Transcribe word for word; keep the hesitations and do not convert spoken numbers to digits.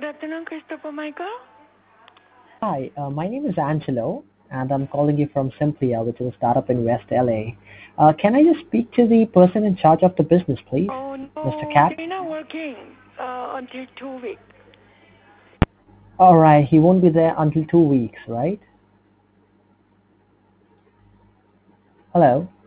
afternoon, Christopher Michael. Hi, uh, my name is Angelo, and I'm calling you from Simplia, which is a startup in West L A. Uh, can I just speak to the person in charge of the business, please? Oh mister no, Cat? they're not working uh, until two weeks. Alright, he won't be there until two weeks, right? Hello?